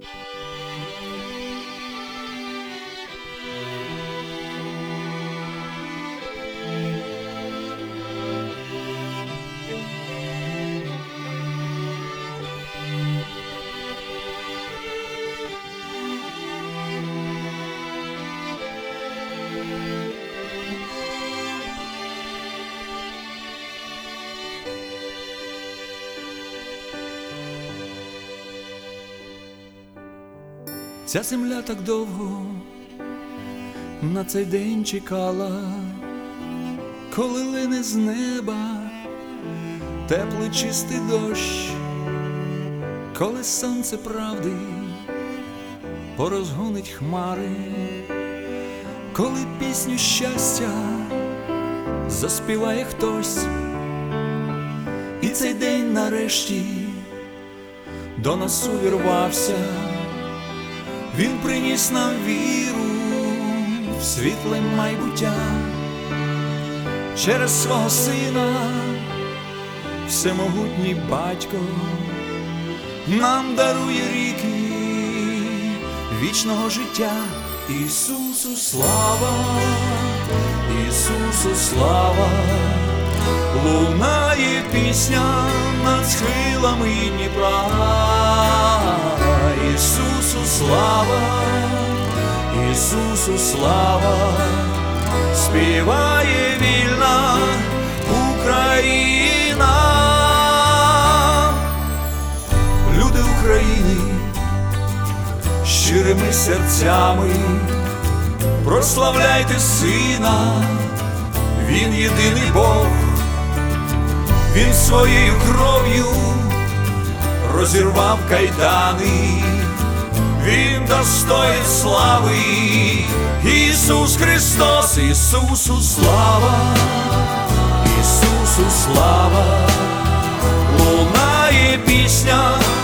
Ця земля так довго на цей день чекала, коли лине з неба теплий чистий дощ, коли сонце правди порозгонить хмари, коли пісню щастя заспіває хтось, і цей день нарешті до нас увірвався. Він приніс нам віру в світле майбуття через свого сина, всемогутній батько нам дарує ріки вічного життя. Ісусу слава, Ісусу слава, лунає пісня над схилами Дніпра. Ісусу слава, Ісусу слава, співає вільна Україна. Люди України щирими серцями прославляйте Сина, Він єдиний Бог, Він своєю кров'ю розірвав кайдани, Він достоїн слави. Ісус Христос, Ісусу слава, Ісусу слава, лунає пісня